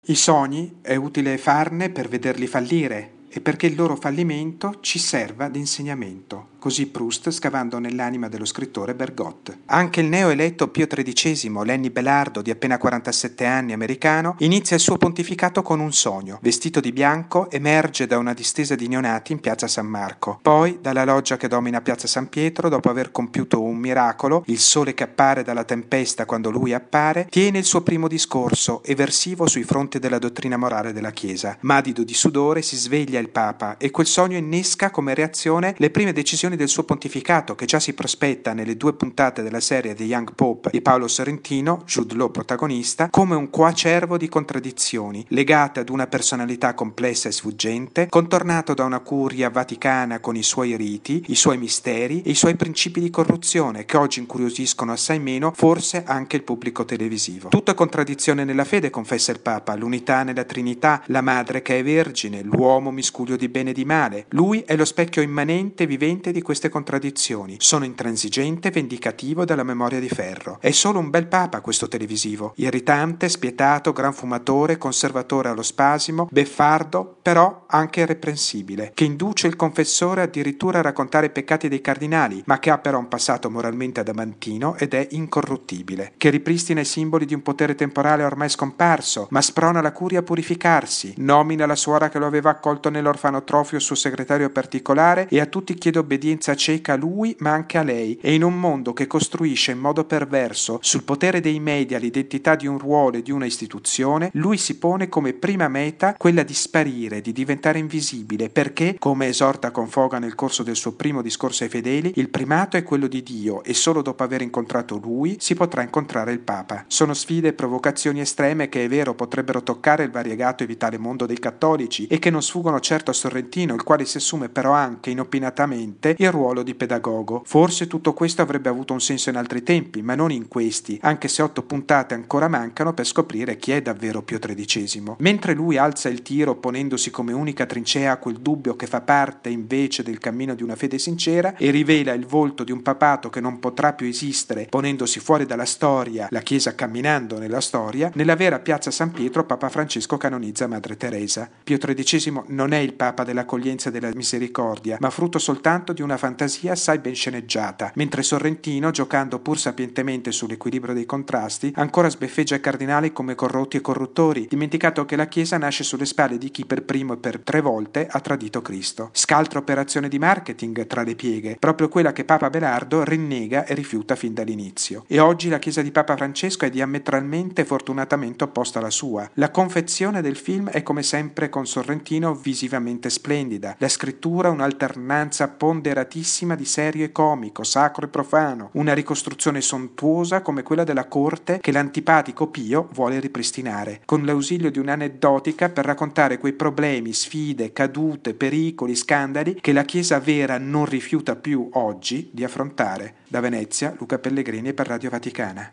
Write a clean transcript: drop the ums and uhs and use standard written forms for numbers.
I sogni è utile farne per vederli fallire e perché il loro fallimento ci serva di insegnamento. Così Proust scavando nell'anima dello scrittore Bergotte. Anche il neoeletto Pio XIII, Lenny Belardo, di appena 47 anni, americano, inizia il suo pontificato con un sogno. Vestito di bianco, emerge da una distesa di neonati in piazza San Marco. Poi, dalla loggia che domina piazza San Pietro, dopo aver compiuto un miracolo, il sole che appare dalla tempesta quando lui appare, tiene il suo primo discorso, eversivo sui fronti della dottrina morale della Chiesa. Madido di sudore si sveglia il Papa e quel sogno innesca come reazione le prime decisioni del suo pontificato, che già si prospetta nelle 2 puntate della serie The Young Pope di Paolo Sorrentino, Jude Law protagonista, come un coacervo di contraddizioni, legate ad una personalità complessa e sfuggente, contornato da una curia vaticana con i suoi riti, i suoi misteri e i suoi principi di corruzione, che oggi incuriosiscono assai meno, forse anche il pubblico televisivo. Tutto è contraddizione nella fede, confessa il Papa, l'unità nella Trinità, la madre che è vergine, l'uomo miscuglio di bene e di male. Lui è lo specchio immanente e vivente di queste contraddizioni. Sono intransigente e vendicativo della memoria di ferro. È solo un bel Papa questo televisivo, irritante, spietato, gran fumatore, conservatore allo spasimo, beffardo, però anche irreprensibile, che induce il confessore addirittura a raccontare i peccati dei cardinali, ma che ha però un passato moralmente adamantino ed è incorruttibile, che ripristina i simboli di un potere temporale ormai scomparso, ma sprona la curia a purificarsi, nomina la suora che lo aveva accolto nell'orfanotrofio suo segretario particolare e a tutti chiede obbedienza cieca a lui ma anche a lei, e in un mondo che costruisce in modo perverso sul potere dei media l'identità di un ruolo e di una istituzione, lui si pone come prima meta quella di sparire, di diventare invisibile, perché, come esorta con foga nel corso del suo primo discorso ai fedeli, il primato è quello di Dio e solo dopo aver incontrato lui si potrà incontrare il Papa. Sono sfide e provocazioni estreme che, è vero, potrebbero toccare il variegato e vitale mondo dei cattolici e che non sfuggono certo a Sorrentino, il quale si assume però anche inopinatamente il ruolo di pedagogo. Forse tutto questo avrebbe avuto un senso in altri tempi, ma non in questi, anche se 8 puntate ancora mancano per scoprire chi è davvero Pio XIII. Mentre lui alza il tiro ponendosi come unica trincea a quel dubbio che fa parte invece del cammino di una fede sincera e rivela il volto di un papato che non potrà più esistere ponendosi fuori dalla storia, la Chiesa camminando nella storia, nella vera piazza San Pietro Papa Francesco canonizza Madre Teresa. Pio XIII non è il Papa dell'accoglienza e della misericordia, ma frutto soltanto di una fantasia assai ben sceneggiata, mentre Sorrentino, giocando pur sapientemente sull'equilibrio dei contrasti, ancora sbeffeggia i cardinali come corrotti e corruttori, dimenticato che la Chiesa nasce sulle spalle di chi per primo e per 3 volte ha tradito Cristo. Scaltra operazione di marketing tra le pieghe, proprio quella che Papa Belardo rinnega e rifiuta fin dall'inizio. E oggi la Chiesa di Papa Francesco è diametralmente e fortunatamente opposta alla sua. La confezione del film è come sempre con Sorrentino visivamente splendida, la scrittura un'alternanza ponderatissima di serio e comico, sacro e profano, una ricostruzione sontuosa come quella della corte che l'antipatico Pio vuole ripristinare, con l'ausilio di un'aneddotica per raccontare quei problemi, sfide, cadute, pericoli, scandali che la Chiesa vera non rifiuta più oggi di affrontare. Da Venezia, Luca Pellegrini per Radio Vaticana.